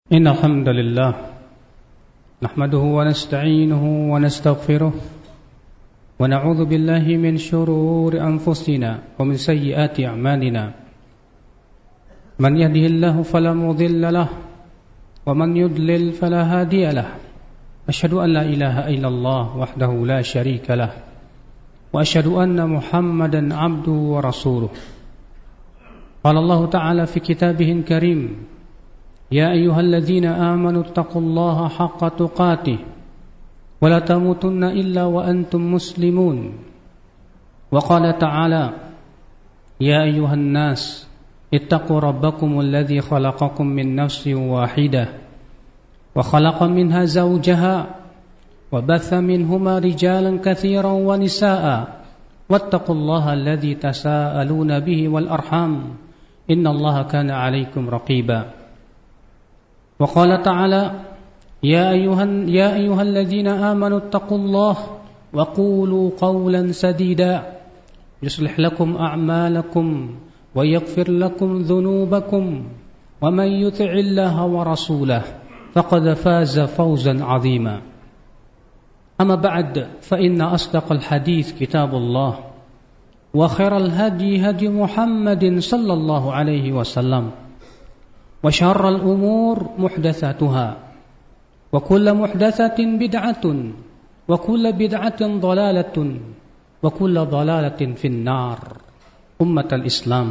إن الحمد لله نحمده ونستعينه ونستغفره ونعوذ بالله من شرور أنفسنا ومن سيئات أعمالنا من يهده الله فلا مضل له ومن يضلل فلا هادي له أشهد أن لا إله إلا الله وحده لا شريك له وأشهد أن محمدا عبده ورسوله قال الله تعالى في كتابه الكريم يا أيها الذين آمنوا اتقوا الله حق تقاته ولا تموتن إلا وأنتم مسلمون وقال تعالى يا أيها الناس اتقوا ربكم الذي خلقكم من نفس واحدة وخلق منها زوجها وبث منهما رجالا كثيرا ونساء واتقوا الله الذي تساءلون به والأرحام إن الله كان عليكم رقيبا وقال تعالى يا أيها الذين آمنوا اتقوا الله وقولوا قولا سديدا يصلح لكم أعمالكم ويغفر لكم ذنوبكم ومن يطع الله ورسوله فقد فاز فوزا عظيما أما بعد فإن أصدق الحديث كتاب الله وخير الهدي هدي محمد صلى الله عليه وسلم وشر الأمور محدثاتها وكل محدثة بدعة وكل بدعة ضلالة وكل ضلالة في النار أمة الإسلام.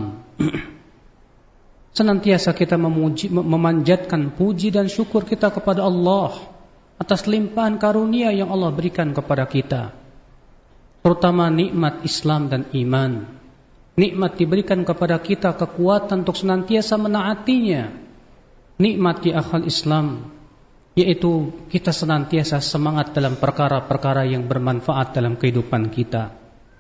Senantiasa kita memanjatkan puji dan syukur kita kepada Allah atas limpahan karunia yang Allah berikan kepada kita, terutama nikmat Islam dan iman. Nikmat diberikan kepada kita kekuatan untuk senantiasa menaatinya. Nikmat di akal Islam, yaitu kita senantiasa semangat dalam perkara-perkara yang bermanfaat dalam kehidupan kita.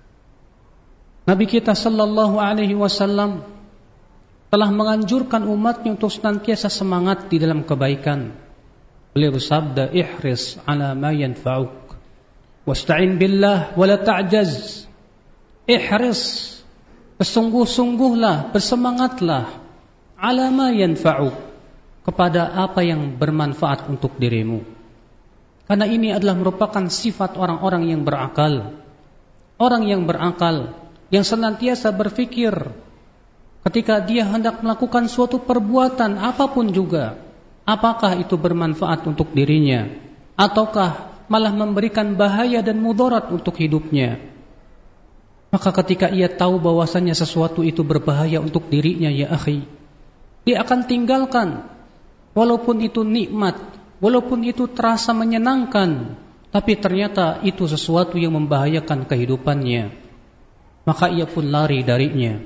Nabi kita sallallahu alaihi wasallam telah menganjurkan umatnya untuk senantiasa semangat di dalam kebaikan. Beliau bersabda, ihris ala ma yanfa'uk wasta'in billah wala ta'jaz. Ihris, bersungguh-sungguhlah, bersemangatlah, ala ma yanfa'uk, kepada apa yang bermanfaat untuk dirimu. Karena ini adalah merupakan sifat orang-orang yang berakal. Orang yang berakal, yang senantiasa berfikir ketika dia hendak melakukan suatu perbuatan apapun juga, apakah itu bermanfaat untuk dirinya, ataukah malah memberikan bahaya dan mudarat untuk hidupnya. Maka ketika ia tahu bahwasannya sesuatu itu berbahaya untuk dirinya, ya akhi, dia akan tinggalkan. Walaupun itu nikmat, walaupun itu terasa menyenangkan, tapi ternyata itu sesuatu yang membahayakan kehidupannya, maka ia pun lari darinya.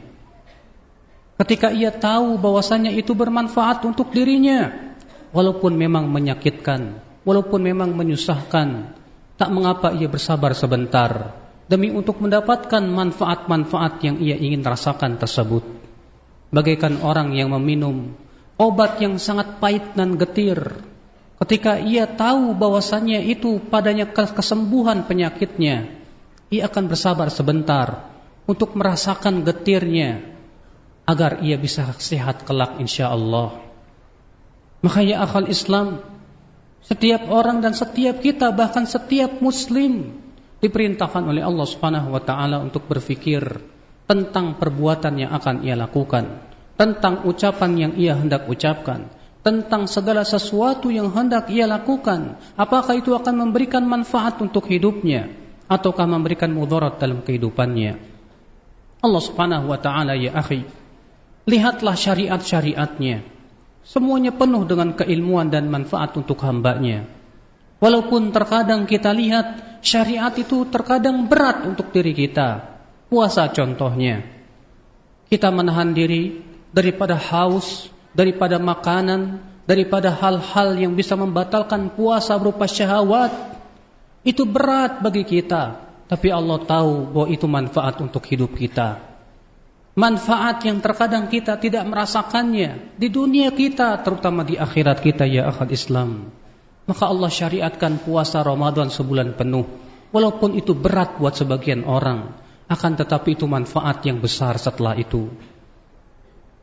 Ketika ia tahu bahwasanya itu bermanfaat untuk dirinya, walaupun memang menyakitkan, walaupun memang menyusahkan, tak mengapa ia bersabar sebentar demi untuk mendapatkan manfaat-manfaat yang ia ingin rasakan tersebut. Bagaikan orang yang meminum obat yang sangat pahit dan getir, ketika ia tahu bahwasannya itu padanya kesembuhan penyakitnya, ia akan bersabar sebentar untuk merasakan getirnya agar ia bisa sehat kelak insyaallah. Maka ya akhal Islam, setiap orang dan setiap kita, bahkan setiap muslim, diperintahkan oleh Allah Subhanahu wa taala untuk berfikir tentang perbuatan yang akan ia lakukan, tentang ucapan yang ia hendak ucapkan, tentang segala sesuatu yang hendak ia lakukan. Apakah itu akan memberikan manfaat untuk hidupnya, ataukah memberikan mudarat dalam kehidupannya. Allah Subhanahu wa ta'ala, ya akhi, lihatlah syariat-syariatnya, semuanya penuh dengan keilmuan dan manfaat untuk hambanya. Walaupun terkadang kita lihat syariat itu terkadang berat untuk diri kita. Puasa contohnya, kita menahan diri daripada haus, daripada makanan, daripada hal-hal yang bisa membatalkan puasa berupa syahwat. Itu berat bagi kita, tapi Allah tahu bahwa itu manfaat untuk hidup kita. Manfaat yang terkadang kita tidak merasakannya di dunia kita, terutama di akhirat kita, ya akhal Islam. Maka Allah syariatkan puasa Ramadan sebulan penuh. Walaupun itu berat buat sebagian orang, akan tetapi itu manfaat yang besar setelah itu.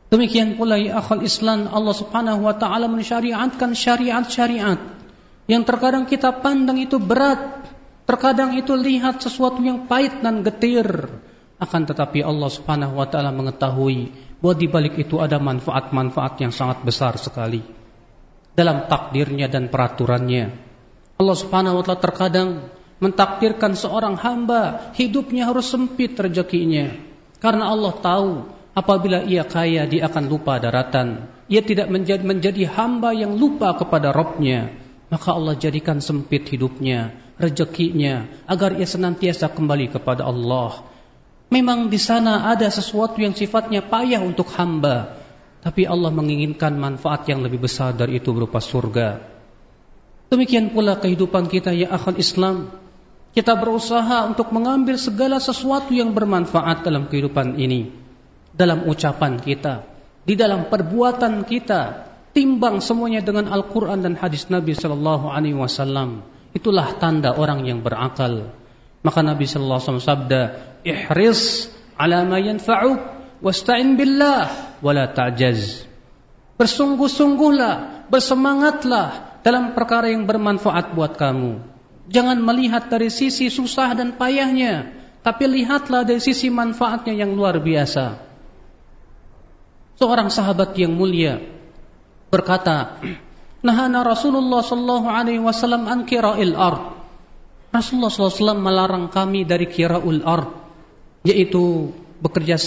Demikian pula ya akhal Islam, Allah Subhanahu wa taala mensyariatkan syariat-syariat yang terkadang kita pandang itu berat, terkadang itu lihat sesuatu yang pahit dan getir. Akan tetapi Allah Subhanahu wa taala mengetahui bahwa di balik itu ada manfaat-manfaat yang sangat besar sekali dalam takdirnya dan peraturannya. Allah Subhanahu wa taala terkadang mentakdirkan seorang hamba hidupnya harus sempit rezekinya, karena Allah tahu apabila ia kaya, dia akan lupa daratan. Ia tidak menjadi hamba yang lupa kepada Rabb-Nya. Maka Allah jadikan sempit hidupnya, rezekinya, agar ia senantiasa kembali kepada Allah. Memang di sana ada sesuatu yang sifatnya payah untuk hamba, tapi Allah menginginkan manfaat yang lebih besar dari itu berupa surga. Demikian pula kehidupan kita ya akhal Islam. Kita berusaha untuk mengambil segala sesuatu yang bermanfaat dalam kehidupan ini. Dalam ucapan kita, di dalam perbuatan kita, timbang semuanya dengan Al-Quran dan hadis Nabi sallallahu alaihi wasallam. Itulah tanda orang yang berakal. Maka Nabi sallallahu alaihi wasallam sabda, "Ihris ala ma yanfa'uk wasta'in billah wa la ta'jaz." Bersungguh-sungguhlah, bersemangatlah dalam perkara yang bermanfaat buat kamu. Jangan melihat dari sisi susah dan payahnya, tapi lihatlah dari sisi manfaatnya yang luar biasa. Seorang sahabat yang mulia berkata, "Nahana Rasulullah sallallahu alaihi wasallam an kira'il ard." Rasulullah sallallahu alaihi wasallam melarang kami dari kira'ul ard, yaitu bekerja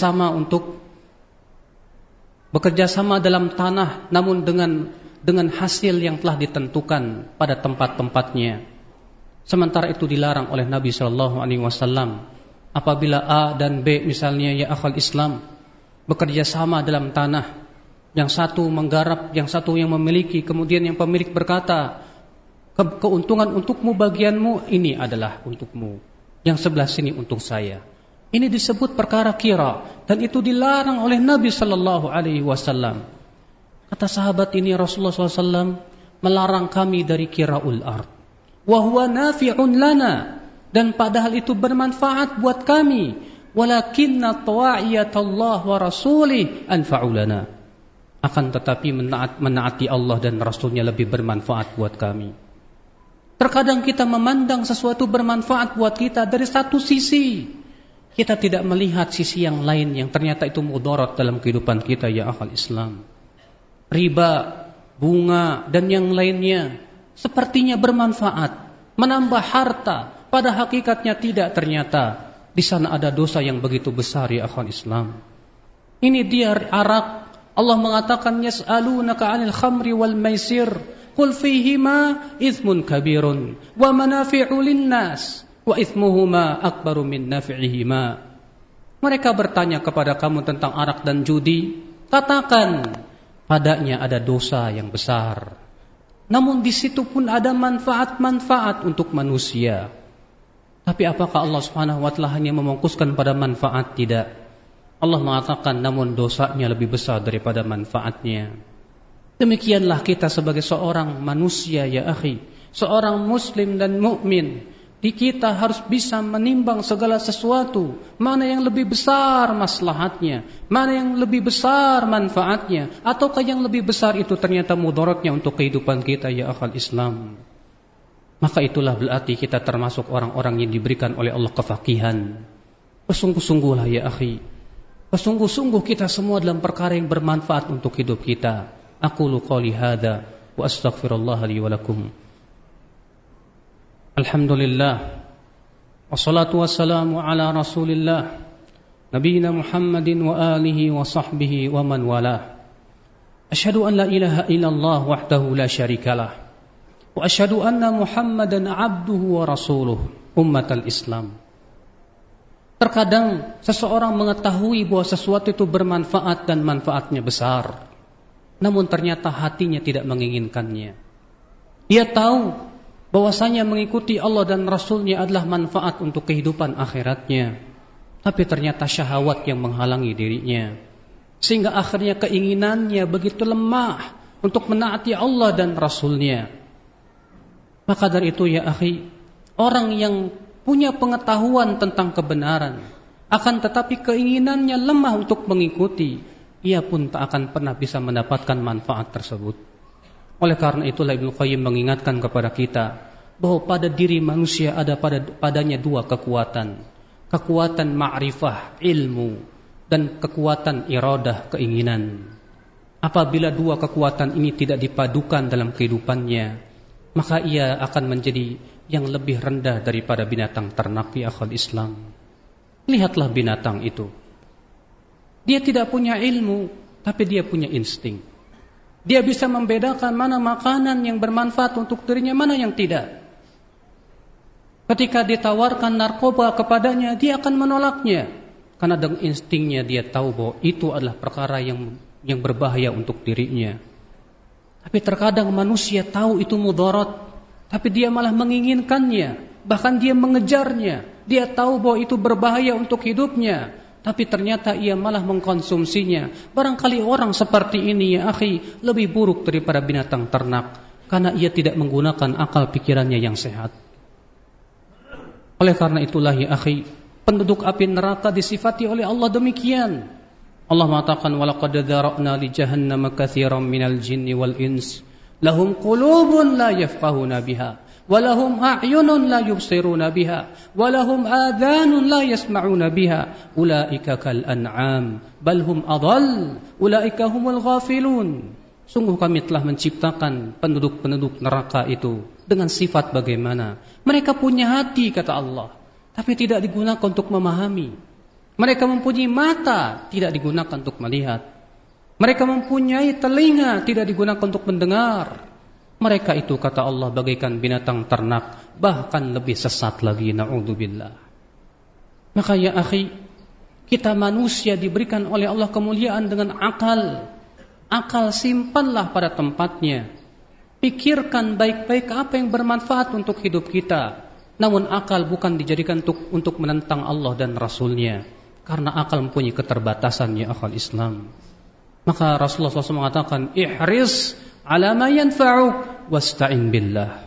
sama dalam tanah namun dengan hasil yang telah ditentukan pada tempat-tempatnya. Sementara itu dilarang oleh Nabi sallallahu alaihi wasallam. Apabila A dan B misalnya ya akhal Islam bekerja sama dalam tanah, yang satu menggarap, yang satu yang memiliki, kemudian yang pemilik berkata, keuntungan untukmu, bagianmu ini adalah untukmu, yang sebelah sini untuk saya. Ini disebut perkara kira, dan itu dilarang oleh Nabi sallallahu alaihi wasallam. Kata sahabat ini, Rasulullah SAW melarang kami dari kira'ul ard, wa huwa nafi'un lana, dan padahal itu bermanfaat buat kami. Walakinna ta'iyatullah wa rasulih anfa'u lana. Akan tetapi menaati Allah dan Rasulnya lebih bermanfaat buat kami. Terkadang kita memandang sesuatu bermanfaat buat kita dari satu sisi. Kita tidak melihat sisi yang lain yang ternyata itu mudarat dalam kehidupan kita ya akhal Islam. Riba, bunga dan yang lainnya sepertinya bermanfaat, menambah harta, pada hakikatnya tidak. Ternyata di sana ada dosa yang begitu besar ya akhwan Islam. Ini dia arak. Allah mengatakan yas'alunaka 'anil khamri wal maisir qul fihima ithmun kabirun wa manafi'u lin-nas wa ithmuhuma akbaru min nafi'ihima. Mereka bertanya kepada kamu tentang arak dan judi, katakan padanya ada dosa yang besar. Namun di situ pun ada manfaat-manfaat untuk manusia. Tapi apakah Allah Subhanahu wa taala hanya memfokuskan pada manfaat? Tidak. Allah mengatakan namun dosanya lebih besar daripada manfaatnya. Demikianlah kita sebagai seorang manusia ya akhi, seorang muslim dan mukmin, di kita harus bisa menimbang segala sesuatu, mana yang lebih besar maslahatnya, mana yang lebih besar manfaatnya, ataukah yang lebih besar itu ternyata mudaratnya untuk kehidupan kita ya akhal Islam. Maka itulah berarti kita termasuk orang-orang yang diberikan oleh Allah kefakihan. Bersungguh-sungguhlah ya akhi, bersungguh-sungguh kita semua dalam perkara yang bermanfaat untuk hidup kita. Aqulu qawli hadza wa astaghfirullah li wa lakum. Alhamdulillah wassalatu wassalamu ala Rasulillah nabiyina Muhammadin wa alihi wa sahbihi wa man walah. Asyhadu an la ilaha illallah wahdahu la syarikalah wa asyhadu anna Muhammadan abduhu wa rasuluh ummatal Islam. Terkadang seseorang mengetahui bahwa sesuatu itu bermanfaat dan manfaatnya besar, namun ternyata hatinya tidak menginginkannya. Dia tahu bahwasanya mengikuti Allah dan Rasulnya adalah manfaat untuk kehidupan akhiratnya, tapi ternyata syahwat yang menghalangi dirinya, sehingga akhirnya keinginannya begitu lemah untuk menaati Allah dan Rasulnya. Maka dari itu ya akhi, orang yang punya pengetahuan tentang kebenaran, akan tetapi keinginannya lemah untuk mengikuti, ia pun tak akan pernah bisa mendapatkan manfaat tersebut. Oleh karena itulah Ibnu Qayyim mengingatkan kepada kita bahwa pada diri manusia ada padanya dua kekuatan. Kekuatan ma'rifah, ilmu, dan kekuatan iradah, keinginan. Apabila dua kekuatan ini tidak dipadukan dalam kehidupannya, maka ia akan menjadi yang lebih rendah daripada binatang ternak di akhir Islam. Lihatlah binatang itu. Dia tidak punya ilmu, tapi dia punya insting. Dia bisa membedakan mana makanan yang bermanfaat untuk dirinya, mana yang tidak. Ketika ditawarkan narkoba kepadanya, dia akan menolaknya. Karena dengan instingnya dia tahu bahwa itu adalah perkara yang berbahaya untuk dirinya. Tapi terkadang manusia tahu itu mudarat, tapi dia malah menginginkannya, bahkan dia mengejarnya. Dia tahu bahwa itu berbahaya untuk hidupnya, tapi ternyata ia malah mengkonsumsinya. Barangkali orang seperti ini, ya akhi, lebih buruk daripada binatang ternak, karena ia tidak menggunakan akal pikirannya yang sehat. Oleh karena itulah, ya akhi, penduduk api neraka disifati oleh Allah demikian. Allah mengatakan, walaqad dzara'na li jahannama katsiran minal jinni wal ins lahum qulubun la yafqahuna biha wa lahum a'yunun la yubsiruna biha wa lahum adhanun la yasma'una biha ulaika kal an'am bal hum adall ulaika humul ghafilun. Sungguh kami telah menciptakan penduduk-penduduk neraka itu dengan sifat bagaimana? Mereka punya hati, kata Allah, tapi tidak digunakan untuk memahami. Mereka mempunyai mata, tidak digunakan untuk melihat. Mereka mempunyai telinga, tidak digunakan untuk mendengar. Mereka itu, kata Allah, bagaikan binatang ternak, bahkan lebih sesat lagi, na'udzubillah. Maka ya akhi, kita manusia diberikan oleh Allah kemuliaan dengan akal. Akal simpanlah pada tempatnya. Pikirkan baik-baik apa yang bermanfaat untuk hidup kita. Namun akal bukan dijadikan untuk menentang Allah dan Rasulnya. Karena akal mempunyai keterbatasan, ya akhal Islam. Maka Rasulullah SAW mengatakan, ihris ala ma yanfa'uk wasta'in billah.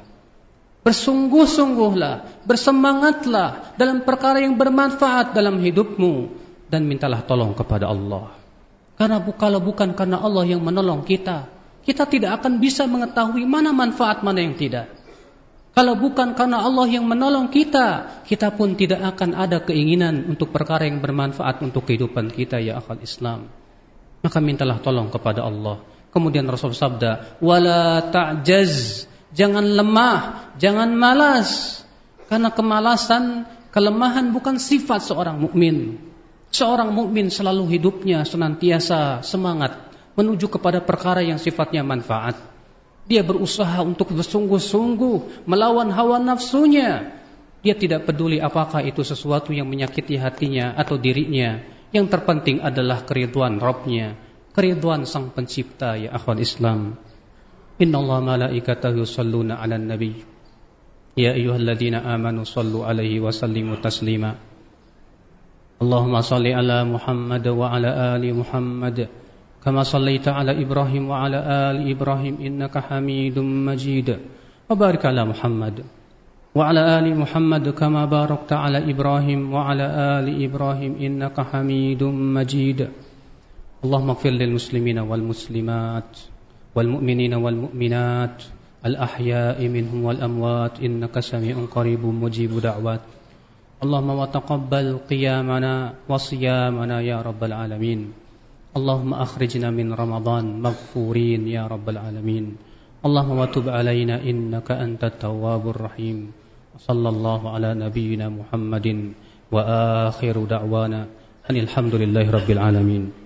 Bersungguh-sungguhlah, bersemangatlah dalam perkara yang bermanfaat dalam hidupmu, dan mintalah tolong kepada Allah. Karena kalau bukan karena Allah yang menolong kita, kita tidak akan bisa mengetahui mana manfaat, mana yang tidak. Kalau bukan karena Allah yang menolong kita, kita pun tidak akan ada keinginan untuk perkara yang bermanfaat untuk kehidupan kita, ya akhal Islam. Maka mintalah tolong kepada Allah. Kemudian Rasul sabda, wala ta'jaz, jangan lemah, jangan malas. Karena kemalasan, kelemahan bukan sifat seorang mukmin. Seorang mukmin selalu hidupnya senantiasa semangat menuju kepada perkara yang sifatnya manfaat. Dia berusaha untuk bersungguh-sungguh melawan hawa nafsunya. Dia tidak peduli apakah itu sesuatu yang menyakiti hatinya atau dirinya. Yang terpenting adalah keridhaan Rabb-Nya, keridhaan Sang Pencipta, ya akhwan Islam. Innallaha malaikatahu yusholluna 'alan nabi. Ya ayyuhalladzina amanu shallu 'alaihi wa sallimu taslima. Allahumma shalli 'ala Muhammad wa 'ala ali Muhammad. كما صليت على إبراهيم وعلى آل إبراهيم إنك حميد مجيد وبارك على محمد وعلى آل محمد كما باركت على إبراهيم وعلى آل إبراهيم إنك حميد مجيد اللهم اغفر للمسلمين والمسلمات والمؤمنين والمؤمنات الأحياء منهم والأموات إنك سميع قريب مجيب دعوات اللهم وتقبل قيامنا وصيامنا يا رب العالمين اللهم أخرجنا من رمضان مغفورين يا رب العالمين اللهم وتب علينا إنك أنت التواب الرحيم وصلى الله على نبينا محمد وآخر دعوانا أن الحمد لله رب العالمين.